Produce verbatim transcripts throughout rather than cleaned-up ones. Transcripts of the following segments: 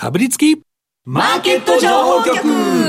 かぶりつきマーケット情報局。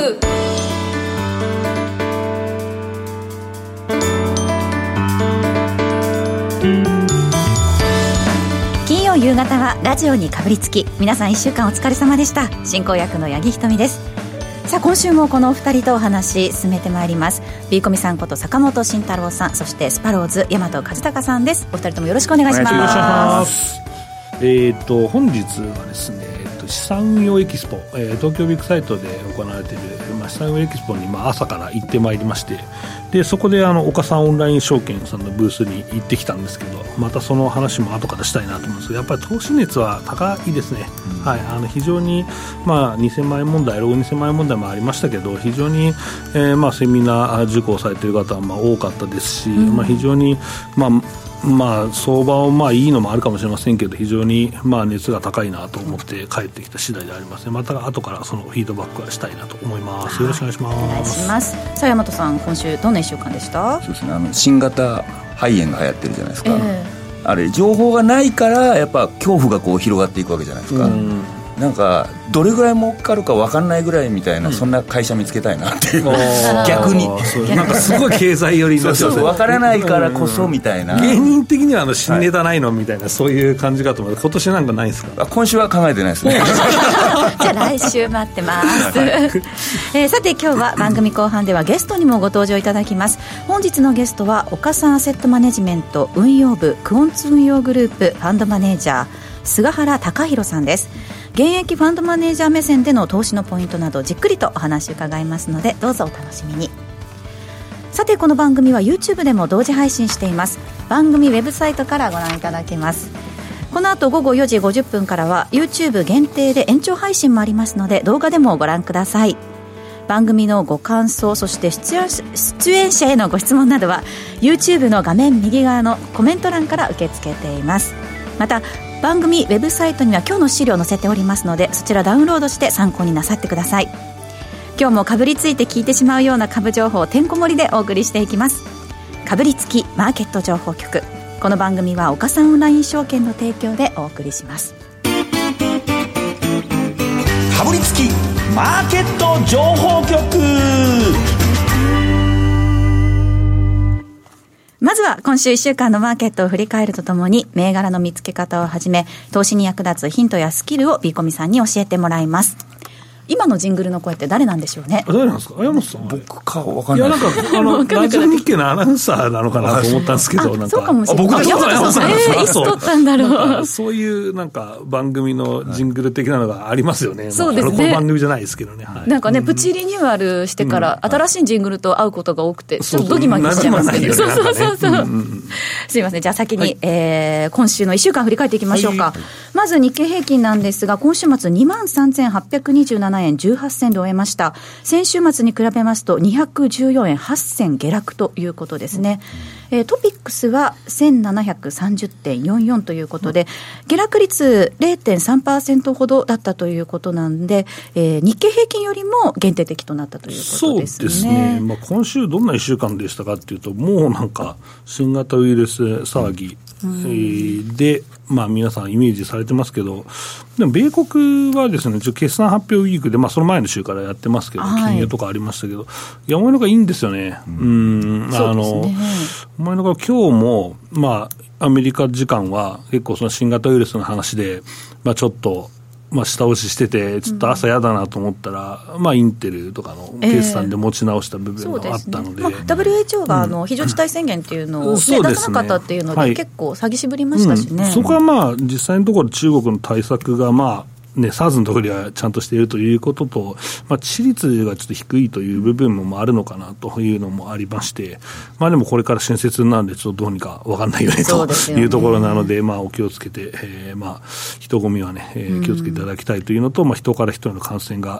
金曜夕方はラジオにかぶりつき、皆さんいっしゅうかんお疲れ様でした。進行役の八木ひとみです。さあ今週もこのお二人とお話進めてまいります。 B コミさんこと坂本慎太郎さん、そしてスパローズ大和和孝さんです。お二人ともよろしくお願いします。 お願いします。えー、と本日はですね、えー、と資産運用エキスポ、えー、東京ビッグサイトで行われている、まあ、資産運用エキスポに、まあ、朝から行ってまいりまして、でそこであの岡さんオンライン証券さんのブースに行ってきたんですけど、またその話も後からしたいなと思うんですけど、やっぱり投資熱は高いですね、うん、はい、あの非常に、まあ、にせんまんえん問題、ロゴにせんまんえん問題もありましたけど、非常に、えーまあ、セミナー受講されている方はまあ多かったですし、うん、まあ、非常に、まあまあ、相場はまあいいのもあるかもしれませんけど、非常にまあ熱が高いなと思って帰ってきた次第でありますね。また後からそのフィードバックはしたいなと思います。よろしくお願いします。 お願いします。さあ大和さん、今週どんないっしゅうかんでした？ そうですね、あの新型肺炎が流行ってるじゃないですか、えー、あれ情報がないからやっぱ恐怖がこう広がっていくわけじゃないですか。うん、なんかどれぐらい儲かるか分かんないぐらいみたいな、うん、そんな会社見つけたいなっていう、逆になんかすごい経済寄りになってますね。 分からないからこそみたいな、 芸人的にはあの新ネタないのみたいな、そういう感じかと思う。今年なんかないんですか？ 今週は考えてないですねじゃあ来週待ってます、はい、えー、さて今日は番組後半ではゲストにもご登場いただきます。本日のゲストは岡さんアセットマネジメント運用部クオンツ運用グループファンドマネージャー菅原貴弘さんです。現役ファンドマネージャー目線での投資のポイントなどじっくりとお話伺いますので、どうぞお楽しみに。さてこの番組は YouTube でも同時配信しています。番組ウェブサイトからご覧いただけます。この後午後よじごじゅっぷんからは YouTube 限定で延長配信もありますので、動画でもご覧ください。番組のご感想、そして出演、出演者へのご質問などは YouTube の画面右側のコメント欄から受け付けています。また番組ウェブサイトには今日の資料を載せておりますので、そちらダウンロードして参考になさってください。今日もかぶりついて聞いてしまうような株情報をてんこ盛りでお送りしていきます。かぶりつきマーケット情報局。この番組は岡さんオンライン証券の提供でお送りします。 かぶりつきマーケット情報局。 まずは今週いっしゅうかんのマーケットを振り返るとともに、銘柄の見つけ方をはじめ投資に役立つヒントやスキルを B コミさんに教えてもらいます。今のジングルの声って誰なんでしょうね。 誰なんですか？山本さん。 僕か分かんない。 いや、なんかあのラジオ日経のアナウンサーなのかなと思ったんですけど、なんかそうかもしれない。 僕ですか？山本さん、 えー、いつ撮ったんだろう。 そういうなんか番組のジングル的なのがありますよね。 そうですね。 この番組じゃないですけどね。はい、 なんかね、プチリニューアルしてから、うん、新しいジングルと会うことが多くて、ちょっとドギマギしちゃいますけど。そうそうそうそう。うんうん、すいません。じゃあ先に、はい、えー、今週のいっしゅうかん振り返っていきましょうか。はい、まず日経平均なんですが、今週末 にまんさんぜんはっぴゃくにじゅうななえんじゅうはちせんで終えました。先週末に比べますとにひゃくじゅうよえんはっせん下落ということですね。うん、えー、トピックスは せんななひゃくさんじゅってんよんよん ということで、下落率 れいてんさんパーセント ほどだったということなんで、えー、日経平均よりも限定的となったということですね。 そうですね。まあ、今週どんないっしゅうかんでしたかというと、もうなんか新型ウイルス騒ぎ、うん、えー、で、まあ、皆さんイメージされてますけど、でも米国はですね、決算発表ウィークで、まあ、その前の週からやってますけど、金融とかありましたけど、いや、思いのがいいんですよね。うん、あの、思いのが今日も、まあ、アメリカ時間は結構その新型ウイルスの話で、まあ、ちょっと、まあ、下押ししててちょっと朝やだなと思ったら、うん、まあ、インテルとかの決算で持ち直した部分があったので、えーね、まあ、 ダブリューエイチオー があの非常事態宣言っていうのを、ね、うん、出さなかったっていうので、はい、結構詐欺しぶりましたしね、 うん、そこはまあ実際のところ中国の対策がまあね、SARS のところではちゃんとしているということと、まあ、致死率がちょっと低いという部分もあるのかなというのもありまして、まあ、でもこれから春節なんでちょっとどうにか分かんないよねというところなので、まあ、お気をつけて、えー、まあ人混みはね、えー、気をつけていただきたいというのと、まあ、人から人への感染が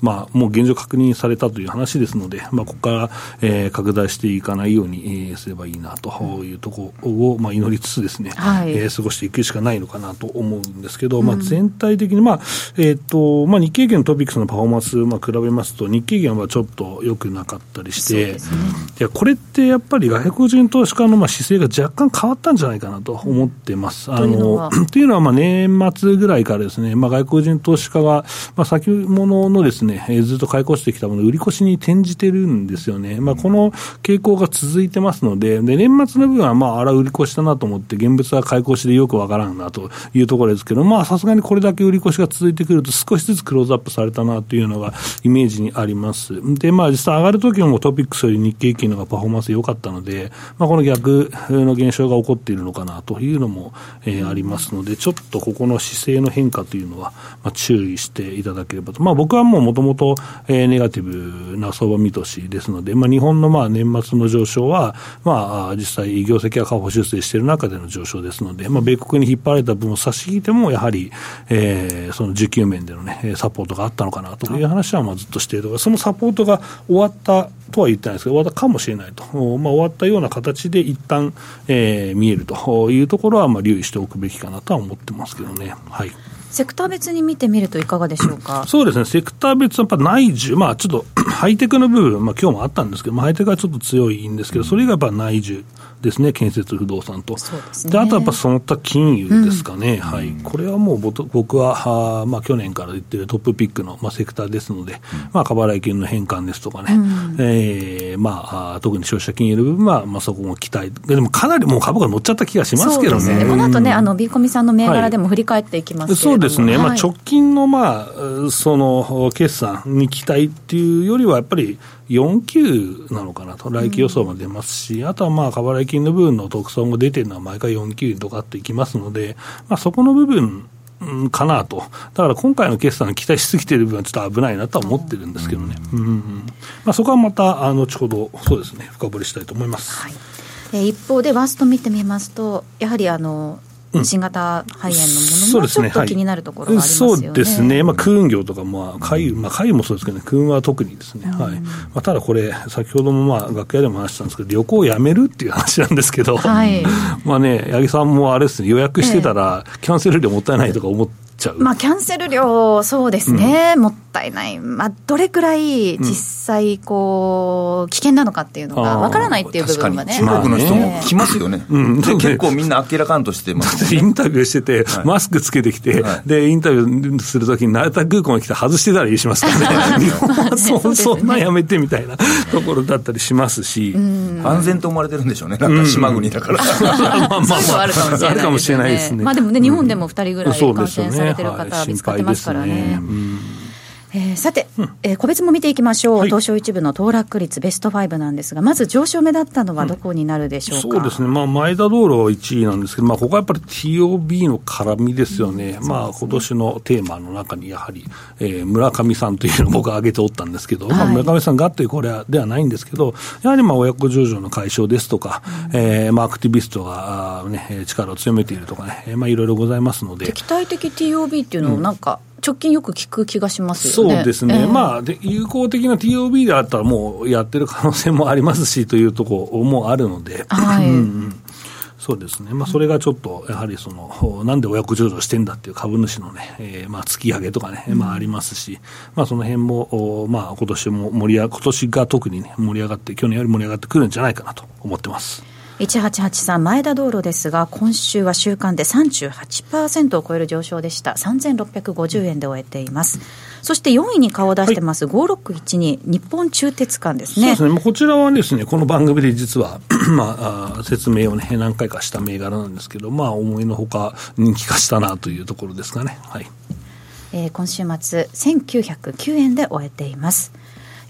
まあ、もう現状確認されたという話ですので、まあ、ここから、えー、拡大していかないように、えー、すればいいなというところを、まあ、祈りつつですね、はい、えー、過ごしていくしかないのかなと思うんですけど、うん、まあ、全体的に、まあえーとまあ、日経平均のトピックスのパフォーマンス、まあ、比べますと日経平均はちょっと良くなかったりして、ね、いやこれってやっぱり外国人投資家のまあ姿勢が若干変わったんじゃないかなと思ってます。うん、あのというのはまあ年末ぐらいからですね、まあ、外国人投資家がまあ先物のですね、えー、ずっと買い越してきたものを売り越しに転じてるんですよね。まあ、この傾向が続いてますので、で年末の部分はまああら売り越したなと思って現物は買い越しでよくわからんなというところですけど、まあさすがにこれだけ売り越しが続いてくると少しずつクローズアップされたなというのがイメージにあります。でまあ実際上がるときもトピックスより日経平均の方がパフォーマンス良かったので、まあ、この逆の現象が起こっているのかなというのも、えー、ありますので、ちょっとここの姿勢の変化というのは、まあ、注意していただければと。まあ、僕はもうもともとネガティブな相場見通しですので、まあ、日本のまあ年末の上昇は、まあ、実際業績が下方修正している中での上昇ですので、まあ、米国に引っ張られた分を差し引いてもやはり、えー、その需給面での、ね、サポートがあったのかなという話はまあずっとしている。そのサポートが終わったとは言ってないですけど、終わったかもしれないと、まあ、終わったような形で一旦、えー、見えるというところはまあ留意しておくべきかなとは思ってますけどね。はい。 セクター別に見てみるといかがでしょうか。 そうですね、セクター別はやっぱ内需、まあ、ちょっとハイテクの部分、まあ、今日もあったんですけど、まあ、ハイテクはちょっと強いんですけど、それがやっぱ内需ですね、建設不動産と。そうですね。であとはやっぱその他金融ですかね、うん、はい、これはもう僕は、まあ、去年から言ってるトップピックの、まあ、セクターですので、うん、まあ、過払い金の返還ですとかね、うん、えーまあ、特に消費者金融の部分は、まあ、そこも期待でもかなりもう株が乗っちゃった気がしますけど ね, ねこの後ね、あのビーコミさんの銘柄でも振り返っていきますけれども、 はい、そうですね、 はい、 まあ、直近の、まあ、その決算に期待っていうよりはやっぱりよんきゅうなのかなと、来期予想も出ますし、うん、あとはまあ過払い金の部分の特損も出てるのは毎回よんきゅうとかっていきますので、まあ、そこの部分かなと。だから今回の決算に期待しすぎている部分はちょっと危ないなとは思ってるんですけどね、うんうんうん、まあ、そこはまたあの後ほどそうですね深掘りしたいと思います、はい。 えー、一方でワースト見てみますと、やはりあの新型肺炎のものもちょっと気になるところがありますよね。 そうですね、まあ、空運業とかも海運、まあ、海運もそうですけどね、空運は特にですね、うん、はい、まあ、ただこれ先ほどもまあ楽屋でも話したんですけど、旅行をやめるっていう話なんですけど、はい、まあね、八木さんもあれですね、予約してたらキャンセル料もったいないとか思ってまあ、キャンセル料、そうですね、うん、もったいない、まあ、どれくらい実際こう、うん、危険なのかっていうのがわからないっていう部分はね、 中国の人も来ますよね、うん、結構みんな明らかんとしてますね。 インタビューしてて、はい、マスクつけてきて、はい、でインタビューするときに成田空港に来て外してたりしますからね、日本は そ, う、ね、そんなやめてみたいなところだったりしますし、 安全と思われてるんでしょうね、なんか島国だから、 まあまあまあ、あるかもしれないですね。まあでもね、日本でもふたりぐらい感染されてる方は見つかってますからね。はい、ね、うん、えー、さて、うん、えー、個別も見ていきましょう、はい、東証一部の騰落率ベストファイブなんですが、まず上昇目立ったのはどこになるでしょうか。 うん、そうですね、まあ、前田道路はいちいなんですけど、まあ、ここはやっぱり ティーオービー の絡みですよね、うん、まあ、今年のテーマの中にやはり、えー、村上さんというのを僕は挙げておったんですけど、はい、まあ、村上さんがというこれではないんですけど、やはりまあ親子上場の解消ですとか、うん、えーまあ、アクティビストが、ね、力を強めているとかね、まあ、いろいろございますので、 敵対的 ティーオービー っていうのをなんか、うん、直近よく聞く気がしますよね。 そうですね、えーまあ、で有効的な ティーオービー であったらもうやってる可能性もありますしというところもあるので、はい、うんうん、そうですね、まあ、それがちょっとやはりそのなんで親子上場してんだっていう株主のね、えーまあ、突き上げとかね、まあ、ありますし、まあ、その辺も、まあ、今年も盛り上が今年が特に、ね、盛り上がって去年より盛り上がってくるんじゃないかなと思ってます。 いちはちはちさん前田道路ですが、今週は週間で さんじゅうはちパーセント を超える上昇でした。さんぜんろっぴゃくごじゅうえんで終えています。そしてよんいに顔を出してます、はい、ごろくいちに日本鋳鉄管ですね。 そうですね、こちらはですね、この番組で実は、まあ、説明を、ね、何回かした銘柄なんですけど、まあ、思いのほか人気化したなというところですかね。はい、 えー、今週末せんきゅうひゃくきゅうえんで終えています。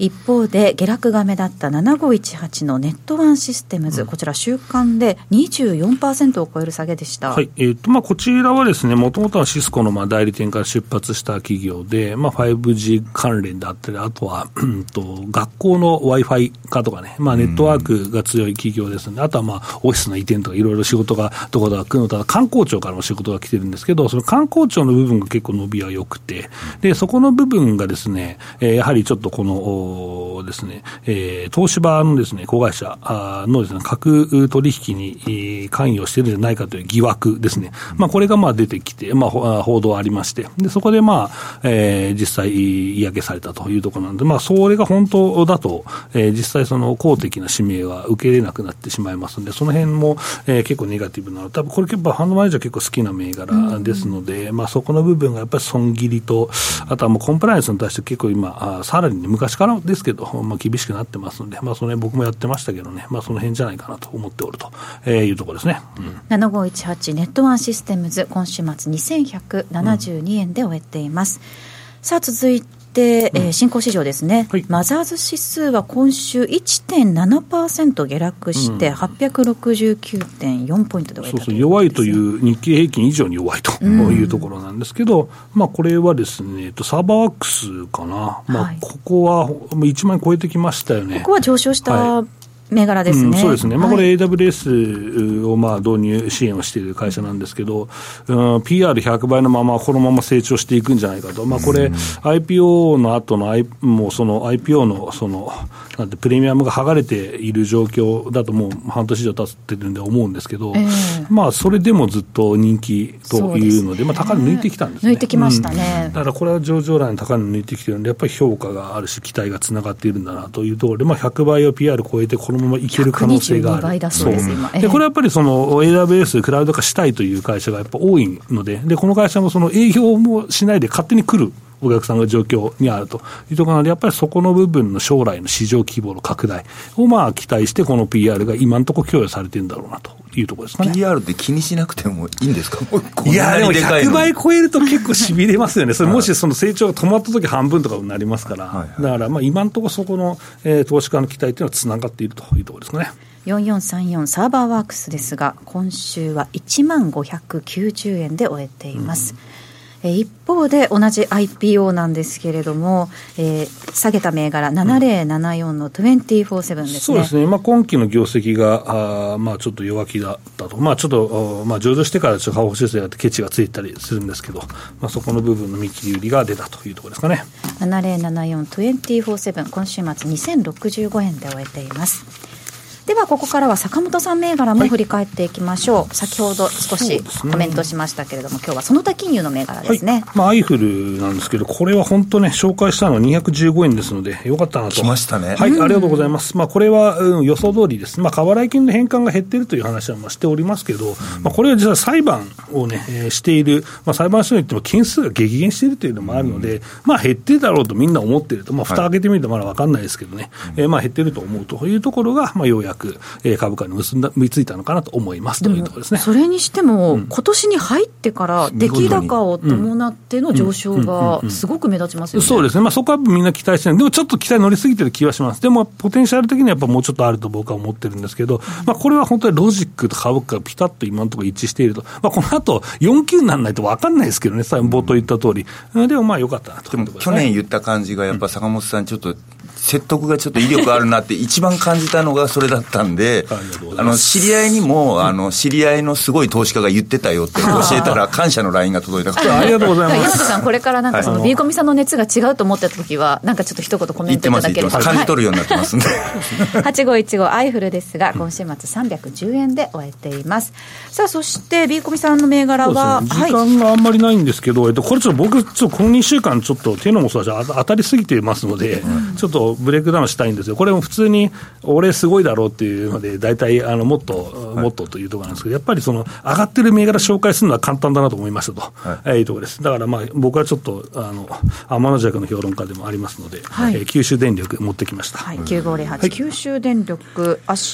一方で下落が目立ったななごいちはちのネットワンシステムズ、うん、こちら週間で にじゅうよんパーセント を超える下げでした。 はい、えーとまあ、こちらはですね、もともとはシスコのまあ代理店から出発した企業で、まあ、ファイブジー 関連であったり、あとは、うん、と学校の Wi-Fi 化とかね、まあ、ネットワークが強い企業ですので、あとはまあオフィスの移転とかいろいろ仕事がどこだか来るの、ただ観光庁からも仕事が来てるんですけど、その観光庁の部分が結構伸びは良くて、でそこの部分がですね、えー、やはりちょっとこのですね、えー、東芝のですね子会社のですね架空取引に関与しているんじゃないかという疑惑ですね、まあ、これがまあ出てきて、まあ、報道ありまして、でそこでまあ、えー、実際嫌気されたというところなんで、まあ、それが本当だと、えー、実際その公的な指名は受け入れなくなってしまいますので、その辺も、えー、結構ネガティブなの、多分これ結構ファンドマネージャー結構好きな銘柄ですので、うん、まあ、そこの部分がやっぱり損切りと、あとはもうコンプライアンスに対して結構今あさらに、ね、昔からですけど、まあ、厳しくなってますので、まあ、その辺僕もやってましたけどね、まあ、その辺じゃないかなと思っておると、えー、いうところですね、うん、 ななごいちはちネットワンシステムズ、今週末にせんひゃくななじゅうにえんで終えています、うん、さあ続いてで、えー、新興市場ですね、はい、マザーズ指数は今週 いってんななパーセント 下落してはっぴゃくろくじゅうきゅうてんよん ポイントで終えたということですね。そうそう、弱いという日経平均以上に弱いというところなんですけど、うん、まあ、これはですねサーバーワックスかな、まあ、ここはいちまん円超えてきましたよね。 ここは上昇した、はい、銘柄ですね、うん、 そうですね、まあ、これ エーダブリューエス をまあ導入支援をしている会社なんですけど、うん、ピーアールひゃく 倍のままこのまま成長していくんじゃないかと、まあ、これ、うん、アイピーオー の後の、I、もうその アイピーオー のそのなんてプレミアムが剥がれている状況だともう半年以上経ってるんで思うんですけど、えー、まあ、それでもずっと人気というので、まあ、高値抜いてきたんですね。 抜いてきましたね、 うん、だからこれは上場来の高値抜いてきてるんで、やっぱり評価があるし期待がつながっているんだなというところで、まあ、ひゃくばいを ピーアール 超えてこのままいける可能性がある。ひゃくにじゅうにばいだそうです、今。でこれはやっぱりその エーダブリューエス クラウド化したいという会社がやっぱ多いので、でこの会社もその営業もしないで勝手に来るお客さんが状況にあるというところなので、やっぱりそこの部分の将来の市場規模の拡大をまあ期待して、この ピーアール が今のところ供与されてるんだろうなというところですかね。 ピーアール って気にしなくてもいいんですか？ いやでもひゃくばい超えると結構しびれますよね。それもしその成長が止まった時半分とかになりますから、はいはい、だからまあ今のところそこの、えー、投資家の期待というのはつながっているというところですかね。 よんよんさんよんサーバーワークスですが、今週はいちまんごひゃくきゅうじゅうえんで終えています、うん、え一方で同じ アイピーオー なんですけれども、えー、下げた銘柄ななぜろななよんのにじゅうよんななですね、うん、 そうですね、まあ、今期の業績があ、まあ、ちょっと弱気だったと、まあ、ちょっと、まあ、上場してからちょっと下方修正やってケチがついたりするんですけど、まあ、そこの部分の見切り売りが出たというところですかね。 ななぜろななよんにじゅうよんなな今週末にせんろくじゅうごえんで終えています。ではここからは坂本さん銘柄も振り返っていきましょう、はい、先ほど少しコメントしましたけれども、今日はその他金融の銘柄ですね、はい、 まあ、アイフルなんですけど、これは本当ね紹介したのはにひゃくじゅうごえんですのでよかったなと。 来ましたね。 はい、ありがとうございます、まあ、これは、うん、予想通りです。まあ、過払い金の返還が減っているという話はまあしておりますけど、うん、まあ、これは実は裁判をね、えー、している、まあ、裁判所に言っても件数が激減しているというのもあるので、うん、まあ、減ってるだろうとみんな思っていると、まあ、蓋開けてみるとまだ分かんないですけどね、はい、えー、まあ減ってると思うというところが、まあ、ようやく、えー、株価に結んだ結びついたのかなと思いますというところですね。 それにしても、うん、今年に入ってから出来高を伴っての上昇がすごく目立ちますよね。 そうですね、まあ、そこはみんな期待してる。でもちょっと期待乗りすぎてる気はします。でもポテンシャル的にはやっぱもうちょっとあると僕は思ってるんですけど、うん、まあ、これは本当にロジックと株価がピタッと今のところ一致していると、まあ、この後よん級にならないと分かんないですけどね、冒頭言った通り、うん、でもまあ良かったなと。 でも去年言った感じがやっぱ坂本さんちょっと説得がちょっと威力あるなって一番感じたのがそれだったんであの知り合いにもあの知り合いのすごい投資家が言ってたよって教えたら感謝の ライン が届いたからありがとうございます。 山田さんこれからなんかその B コミさんの熱が違うと思った時はなんかちょっと一言コメントいただければ。 感じ取るようになってますんではちごいちごアイフルですが今週末さんびゃくじゅうえんで終えています。さあそして B コミさんの銘柄は、 ね、時間があんまりないんですけど、はい、えっと、これちょっと僕ちょっとこのにしゅうかんちょっと手のもそうだし当たりすぎてますので、うん、ちょっとブレイクダウンしたいんですよ。これも普通に俺すごいだろうっていうので大体あのもっともっとというところなんですけど、やっぱりその上がってる銘柄紹介するのは簡単だなと思いましたと、はい、いうところです。だからまあ僕はちょっとあの天の弱の評論家でもありますので、はい、えー、九州電力持ってきました、 はい、きゅうごぜろはち、はい、九州電力足元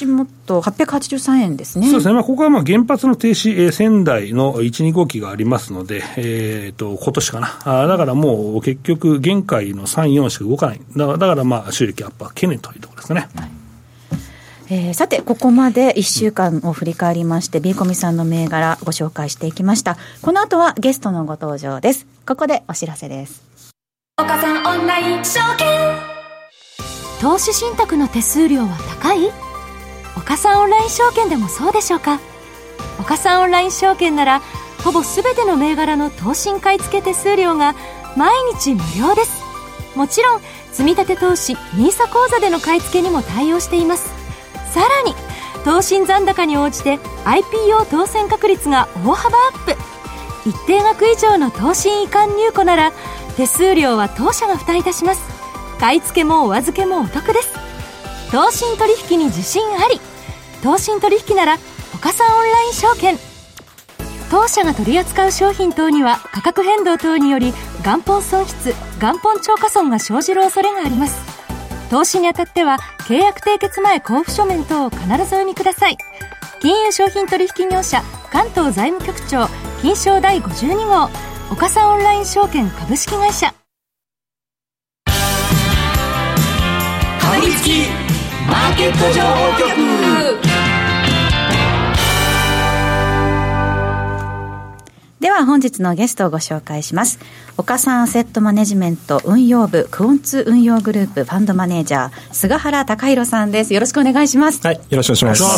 とはっぴゃくはちじゅうさんえんですね。 そうですね、まあ、ここはまあ原発の停止、えー、仙台のいち、に号機がありますので、えー、と今年かなあ、だからもう結局限界のさん、よんしか動かない、だから、だからまあ収益アップは懸念というところですね。はい、 えー、さてここまでいっしゅうかんを振り返りまして B コミさんの銘柄ご紹介していきました。この後はゲストのご登場です。ここでお知らせです。 岡さんオンライン証券、投資信託の手数料は高い？岡さんオンライン証券でもそうでしょうか。岡さんオンライン証券ならほぼ全ての銘柄の投信買い付け手数料が毎日無料です。もちろん積立投資 ニーサ 口座での買い付けにも対応しています。さらに投信残高に応じて アイピーオー 当選確率が大幅アップ。一定額以上の投信移管入庫なら手数料は当社が負担いたします。買い付けもお預けもお得です。投信取引に自信あり。投信取引なら岡さんオンライン証券。当社が取り扱う商品等には価格変動等により元本損失、元本超過損が生じる恐れがあります。投資にあたっては契約締結前交付書面等を必ずお読みください。金融商品取引業者関東財務局長金商第ごじゅうに号岡さんオンライン証券株式会社。 かぶりつきマーケット情報局。 では本日のゲストをご紹介します。岡さんアセットマネジメント運用部クオンツ運用グループファンドマネージャー菅原貴弘さんです。よろしくお願いします。 はい、よろしくお願いします。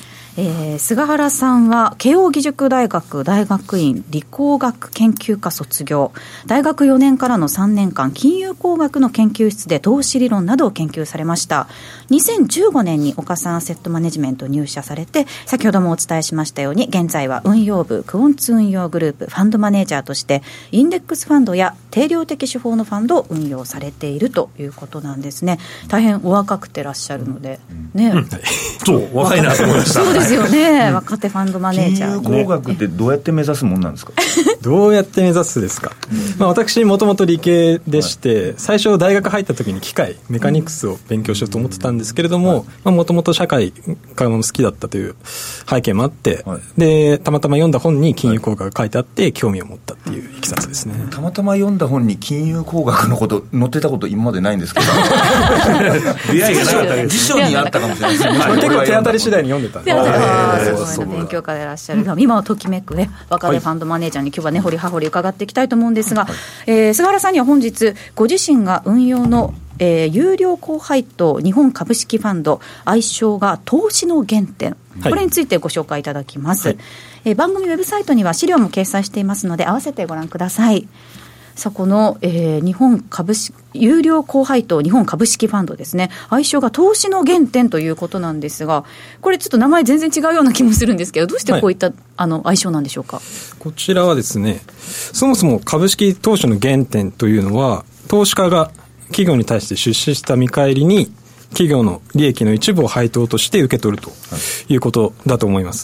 えー、菅原さんは慶應義塾大学大学院理工学研究科卒業、大学よねんからのさんねんかん金融工学の研究室で投資理論などを研究されました。にせんじゅうごねんに岡さんアセットマネジメント入社されて、先ほどもお伝えしましたように現在は運用部クオンツ運用グループファンドマネージャーとしてインデックスファンドや定量的手法のファンドを運用されているということなんですね。大変お若くてらっしゃるので、ね、うん、 そう若いなと思いました。 そうですよね、うん、若手ファンドマネージャー。 金融工学ってどうやって目指すもんなんですか？ どうやって目指すですか、まあ、私もともと理系でして、はい、最初大学入った時に機械メカニクスを勉強しようと思ってたんですけれども、もともと社会が好きだったという背景もあって、はい、でたまたま読んだ本に金融工学が書いてあって興味を持ったっていういきさつですね。 たまたま読んだ本に金融工学のこと載ってたこと今までないんですけど出会いがなかった辞書にあったかもしれないですね。 結構手当たり次第に読んでたんで、 あすごい勉強家でいらっしゃる、うん、今はときめく、ね、若手ファンドマネージャーに今日はね掘り葉掘り伺っていきたいと思うんですが、はい、えー、菅原さんには本日ご自身が運用のえー、有料高配当日本株式ファンド愛称が投資の原点、はい、これについてご紹介いただきます、はい、えー、番組ウェブサイトには資料も掲載していますので合わせてご覧ください。さあこの、えー、日本株式有料高配当日本株式ファンドですね、愛称が投資の原点ということなんですが、これちょっと名前全然違うような気もするんですけど、どうしてこういった、はい、あの愛称なんでしょうか？ こちらはですね、そもそも株式投資の原点というのは投資家が企業に対して出資した見返りに企業の利益の一部を配当として受け取るということだと思います。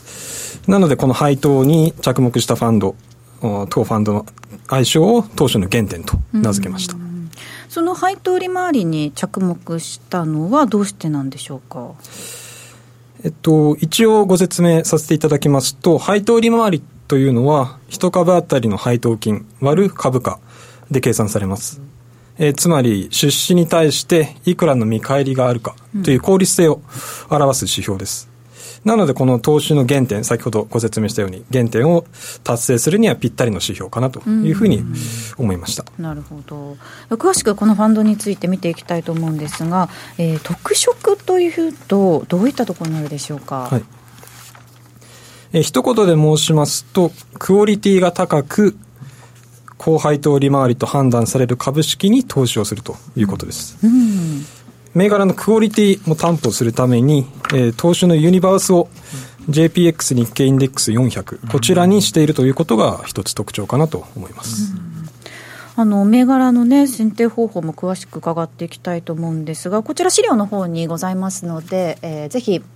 なのでこの配当に着目したファンド、当ファンドの愛称を投資の原点と名付けました。うん、 その配当利回りに着目したのはどうしてなんでしょうか？ えっと、一応ご説明させていただきますと、配当利回りというのは一株当たりの配当金割る株価で計算されます。えー、つまり出資に対していくらの見返りがあるかという効率性を表す指標です。なのでこの投資の原点、先ほどご説明したように原点を達成するにはぴったりの指標かなというふうに思いました。 なるほど。詳しくこのファンドについて見ていきたいと思うんですが、えー、特色というとどういったところになるでしょうか？ はい、えー、一言で申しますとクオリティが高く高配当利回りと判断される株式に投資をするということです。うん、銘柄のクオリティも担保するために、えー、投資のユニバースを ジェーピーエックス 日経インデックスよんひゃく、こちらにしているということが一つ特徴かなと思います。うん、 あの銘柄の、ね、選定方法も詳しく伺っていきたいと思うんですが、こちら資料の方にございますので、えー、ぜひ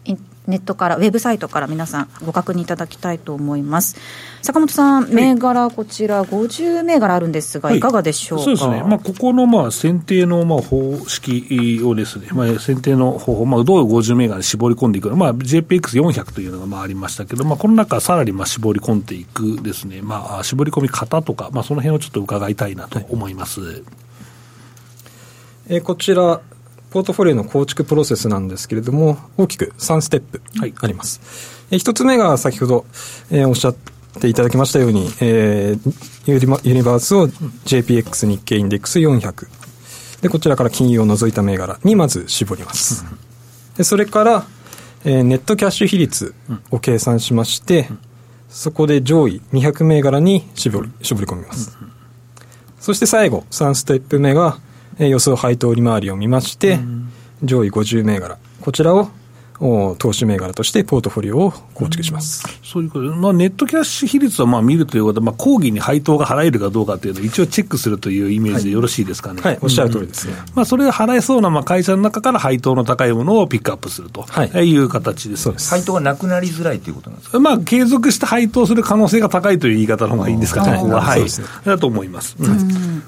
ネットからウェブサイトから皆さんご確認いただきたいと思います。坂本さん、銘柄こちらごじゅう銘柄あるんですが、はい、いかがでしょうか。 そうですね、まあ、ここのまあ選定のまあ方式をですね、まあ、選定の方法、まあ、どうごじゅう銘柄に絞り込んでいくのか、まあ、ジェーピーエックスよんひゃく というのがまあありましたけど、まあ、この中さらにまあ絞り込んでいくですね、まあ、絞り込み方とか、まあ、その辺をちょっと伺いたいなと思います、はい。 えー、こちらポートフォリオの構築プロセスなんですけれども、大きくさんステップあります。はい、えー、ひとつめが先ほど、えー、おっしゃっていただきましたように、えー、ユニバ、ユニバースを ジェーピーエックス 日経インデックスよんひゃくで、こちらから金融を除いた銘柄にまず絞ります。でそれから、えー、ネットキャッシュ比率を計算しまして、そこで上位にひゃく銘柄に絞り、絞り込みます。そして最後さんステップ目が予想配当利回りを見まして、うん、上位ごじゅう銘柄、こちらを投資銘柄としてポートフォリオを構築します。 うん、そういうことで、まあ、ネットキャッシュ比率はまあ見るということは、まあ、講義に配当が払えるかどうかというのを一応チェックするというイメージでよろしいですかね。 はい、はい、おっしゃる通りですね。 うん、まあ、それが払えそうなまあ会社の中から配当の高いものをピックアップするという形です。 そうです。 配当がなくなりづらいということなんですか。 まあ、継続して配当する可能性が高いという言い方の方がいいんですかね。ここは、はい、そうですね、だと思います。うん、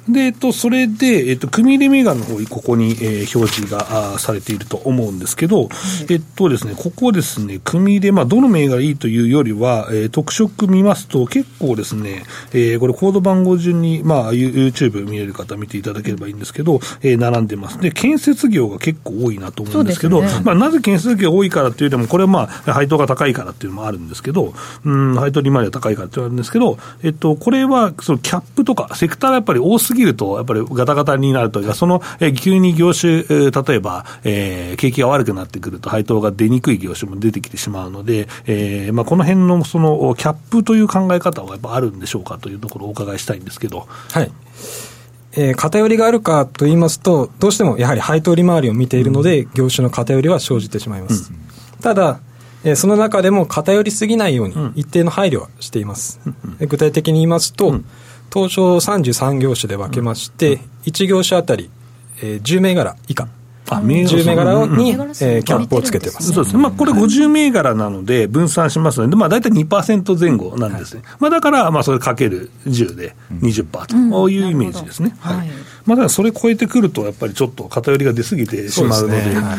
で、えっと、それで、えっと、組入れ銘柄の方にここに、えー、表示がされていると思うんですけど、えっとですね、ここですですね、組入れ、まあ、どの銘柄いいというよりは、えー、特色見ますと結構ですね、えー、これコード番号順に、まあ、YouTube 見れる方見ていただければいいんですけど、えー、並んでます。で、建設業が結構多いなと思うんですけど、ね、まあ、なぜ建設業が多いからというよりも、これはまあ、配当が高いからっていうのもあるんですけど、うん、配当利回りが高いからっていうのがあるんですけど、えっと、これは、そのキャップとか、セクターがやっぱり多すぎると、やっぱりガタガタになるというか、その、えー、急に業種、えー、例えば、えー、景気が悪くなってくると、配当が出にくい業種も出てきてしまうので、えーまあ、この辺のそのキャップという考え方はやっぱあるんでしょうかというところをお伺いしたいんですけど。 はい、えー、偏りがあるかと言いますと、どうしてもやはり配当利回りを見ているので、うん、業種の偏りは生じてしまいます。うん、ただ、えー、その中でも偏りすぎないように一定の配慮はしています。うん、具体的に言いますと、うん、東証さんじゅうさん業種で分けまして、うん、いち業種あたり、えー、じゅう銘柄以下、あじゅう銘柄に、うん、えー、キャップをつけてます。 そうですね。まあ、これごじゅう銘柄なので分散しますので、まあ、大体 にパーセント 前後なんですね。はい、まあ、だから、まあ、それかけるじゅうで にじゅっパーセント というイメージですね。うん、はい。まあ、だからそれ超えてくると、やっぱりちょっと偏りが出すぎてしまうので、そうですね、はい、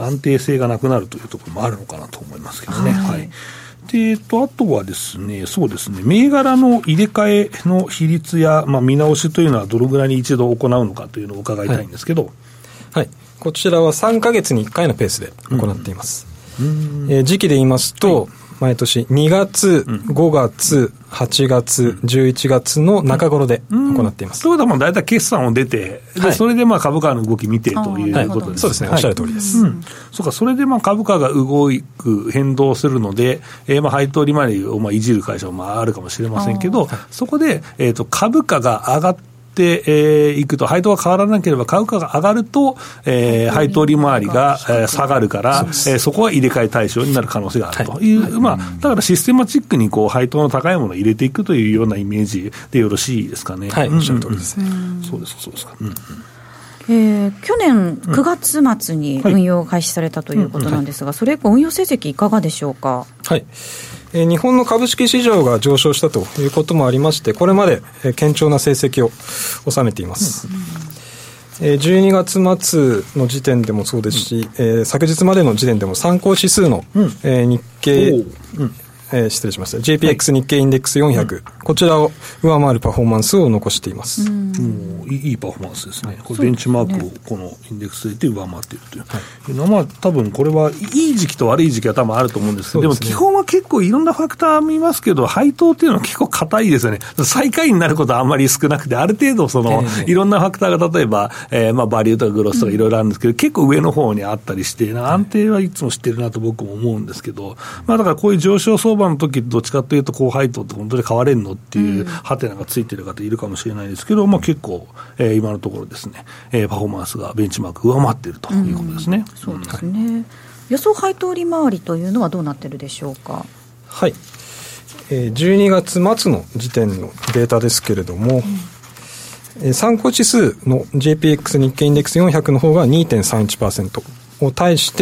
安定性がなくなるというところもあるのかなと思いますけどね。はい。はい、で、えっと、あとはですね、そうですね、銘柄の入れ替えの比率や、まあ、見直しというのはどのぐらいに一度行うのかというのを伺いたいんですけど、はいはい、こちらはさんかげつにいっかいのペースで行っています。うん、えー、時期で言いますと、はい、毎年にがつ、ごがつ、はちがつ、じゅういちがつの中頃で行っています。 ということは、まあ大体決算を出て、で、はい、それでまあ株価の動き見てということですね。はい、 そうですね、おっしゃる通りです。 うん、そうか、それでまあ株価が動く、変動するので、えー、まあ配当利回りをまあいじる会社もまああるかもしれませんけど、そこで、えーと、株価が上がって、で、えー、いくと配当が変わらなければ株価が上がると、えー、配当利回りが、えー、下がるからそ,、えー、そこは入れ替え対象になる可能性があるという、はい、まあ、だからシステマチックにこう配当の高いものを入れていくというようなイメージでよろしいですかね。 はい、おっしゃる通りですね。 そうですそうですか。うん、 えー、去年くがつ末に運用を開始されたということなんですが、はい、それ以降運用成績いかがでしょうか。 はい、えー、日本の株式市場が上昇したということもありまして、これまで、えー、堅調な成績を収めています。うん、えー、じゅうにがつ末の時点でもそうですし、うん、えー、昨日までの時点でも参考指数の、うん、えー、日経、うんえー、失礼しました ジェーピーエックス 日経インデックスよんひゃく、はい、こちらを上回るパフォーマンスを残しています。 うんもういいパフォーマンスですね。これベンチマークをこのインデックスで上回っているという、はい、いうのは、まあ、多分これはいい時期と悪い時期は多分あると思うんですけど、でも基本は結構いろんなファクター見ますけど、配当っていうのは結構硬いですよね。最下位になることはあんまり少なくて、ある程度その、えー、いろんなファクターが例えば、えー、まあバリューとかグロスとかいろいろあるんですけど、うん、結構上の方にあったりして、安定はいつも知ってるなと僕も思うんですけど、まあ、だからこういう上昇相場の時どっちかというと高配当って本当に買われるのっていうハテナがついてる方いるかもしれないですけど、まあ、結構、えー、今のところですね、えー、パフォーマンスがベンチマーク上回っているということですね。 うん、そうですね、はい、予想配当利回りというのはどうなってるでしょうか。 はい、えー、じゅうにがつ末の時点のデータですけれども、うんえー、参考指数の ジェーピーエックス 日経インデックスよんひゃくの方が にてんさんいちパーセント を対して、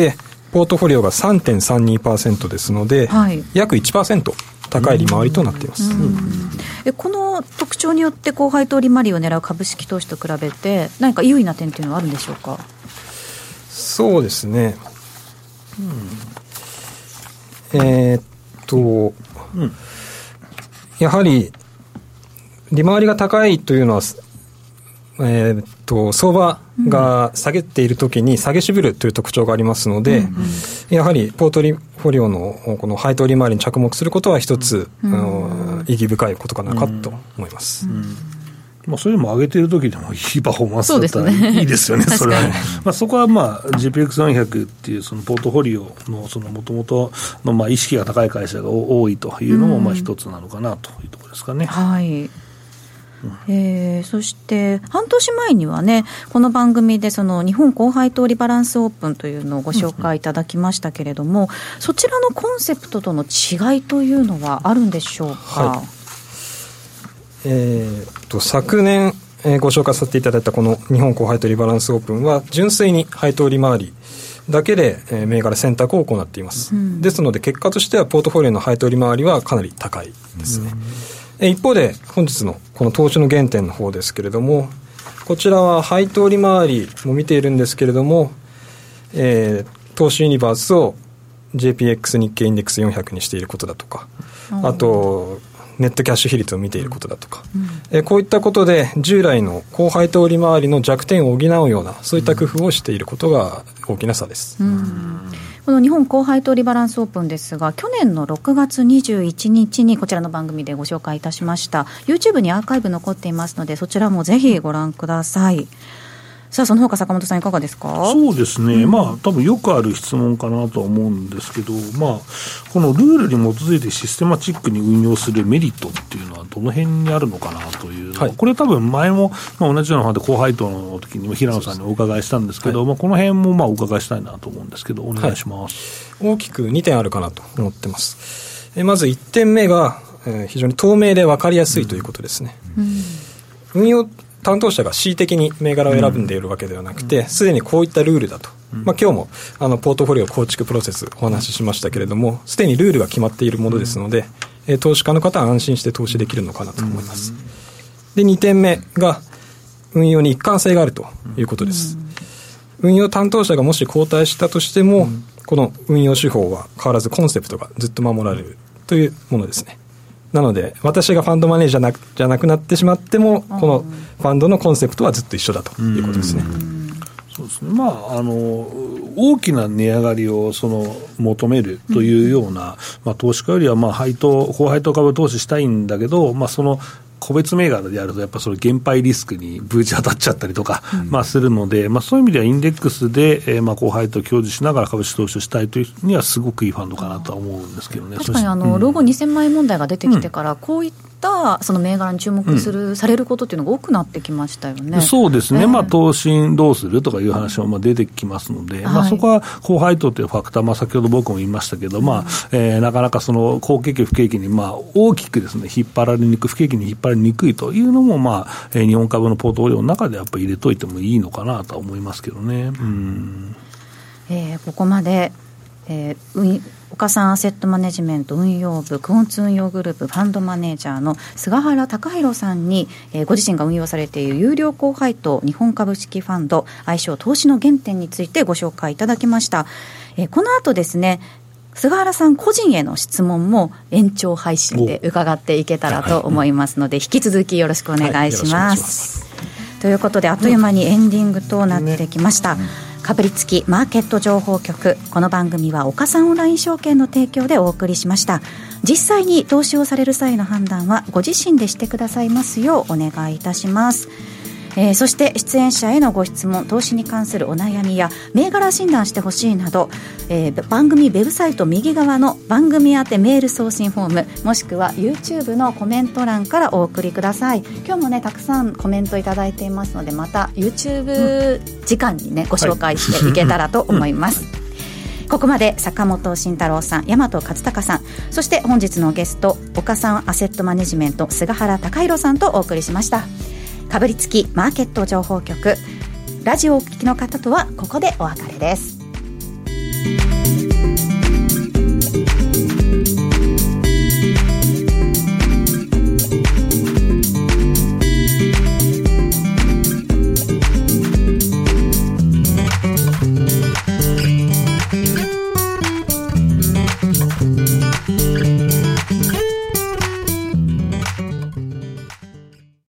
ポートフォリオが さんてんさんにパーセント ですので、はい、約 いちパーセント 高い利回りとなっています。 うんうん、えこの特徴によって高配当利回りを狙う株式投資と比べて何か優位な点というのはあるんでしょうか。 そうですね、うん、えー、っと、うん、やはり利回りが高いというのは、えー、っと相場が下げているときに下げ渋るという特徴がありますので、うんうん、やはりポートフォリオのこの配当利回りに着目することは一つ、うん、意義深いことかなかと思います。うんうん、 まあ、それでも上げているときでもいいパフォーマンスだったらいいですよね。それは、まあ、そこはまあ ジーピーエックスよんひゃく っていうそのポートフォリオのその元々のまあ意識が高い会社が多いというのもまあ一つなのかなというところですかね。 うん、はい。えー、そして半年前にはねこの番組でその日本高配当リバランスオープンというのをご紹介いただきましたけれども、うん、そちらのコンセプトとの違いというのはあるんでしょうか。はい、 えー、と昨年、えー、ご紹介させていただいたこの日本高配当リバランスオープンは純粋に配当利回りだけで、えー、銘柄選択を行っています。うん、ですので結果としてはポートフォリオの配当利回りはかなり高いですね。うん、一方で本日のこの投資の原点の方ですけれども、こちらは配当利回りも見ているんですけれども、えー、投資ユニバースを ジェーピーエックス 日経インデックスよんひゃくにしていることだとか、あとネットキャッシュ比率を見ていることだとか、うん、えー、こういったことで従来の高配当利回りの弱点を補うようなそういった工夫をしていることが大きな差です。 うんうん、この日本高配当リバランスオープンですが去年のろくがつにじゅういちにちにこちらの番組でご紹介いたしました。 YouTube にアーカイブ残っていますのでそちらもぜひご覧ください。さあその他坂本さんいかがですか。 そうですね、うん、まあ多分よくある質問かなとは思うんですけど、まあこのルールに基づいてシステマチックに運用するメリットっていうのはどの辺にあるのかなというのは、はい、これ多分前も、まあ、同じような話で高配当の時にも平野さんにお伺いしたんですけど、はい、まあ、この辺もまあお伺いしたいなと思うんですけどお願いします。 はい、大きくにてんあるかなと思ってます。えまずいってんめが、えー、非常に透明で分かりやすいということですね。うん、運用担当者が恣意的に銘柄を選んでいるわけではなくてすで、うん、にこういったルールだと、うん、まあ、今日もあのポートフォリオ構築プロセスお話ししましたけれどもすでにルールが決まっているものですので、うん、えー、投資家の方は安心して投資できるのかなと思います。うん、でにてんめが運用に一貫性があるということです。うん、運用担当者がもし交代したとしても、うん、この運用手法は変わらずコンセプトがずっと守られるというものですね。なので私がファンドマネージャーなじゃなくなってしまってもこのファンドのコンセプトはずっと一緒だということですね。 そうですね、まあ、あの大きな値上がりをその求めるというような、うん、まあ、投資家よりはまあ配当高配当株投資したいんだけど、まあ、その個別銘柄でやるとやっぱその減配リスクにブーチ当たっちゃったりとか、うん、まあ、するので、まあ、そういう意味ではインデックスで、えー、まあ高配当を享受しながら株式投資をしたいというにはすごくいいファンドかなとは思うんですけどね。 確かにあの、うん、老後にせんまんえん問題が出てきてから、うん、こういったその銘柄に注目する、うん、されることっていうのが多くなってきましたよね。 そうですね、えーまあ、投資どうするとかいう話もまあ出てきますので、うん、まあ、そこは高配当というファクター、まあ、先ほど僕も言いましたけど、うん、まあえー、なかなかその好景気不景気にまあ大きくですね引っ張られにくい不景気に引っ張られにくいというのも、まあえー、日本株のポートフォリオの中でやっぱり入れといてもいいのかなとは思いますけどね。うん、 えー、ここまで、えー、岡三アセットマネジメント運用部クオンツ運用グループファンドマネージャーの菅原隆弘さんに、えー、ご自身が運用されている有料高配当日本株式ファンド愛称投資の原点についてご紹介いただきました。えー、この後ですね菅原さん個人への質問も延長配信で伺っていけたらと思いますので、引き続きよろしくお願いします。はい、よろしくお願いします。ということであっという間にエンディングとなってきました。ね、かぶりつきマーケット情報局、この番組は岡三オンライン証券の提供でお送りしました。実際に投資をされる際の判断はご自身でしてくださいますようお願いいたします。えー、そして出演者へのご質問、投資に関するお悩みや銘柄診断してほしいなど、えー、番組ウェブサイト右側の番組宛てメール送信フォームもしくは YouTube のコメント欄からお送りください。今日もねたくさんコメントいただいていますのでまた YouTube 時間にねご紹介していけたらと思います。はい、ここまで坂本慎太郎さん、大和勝孝さん、そして本日のゲスト岡三アセットマネジメント菅原隆弘さんとお送りしました。かぶりつきマーケット情報局、ラジオをお聞きの方とはここでお別れです。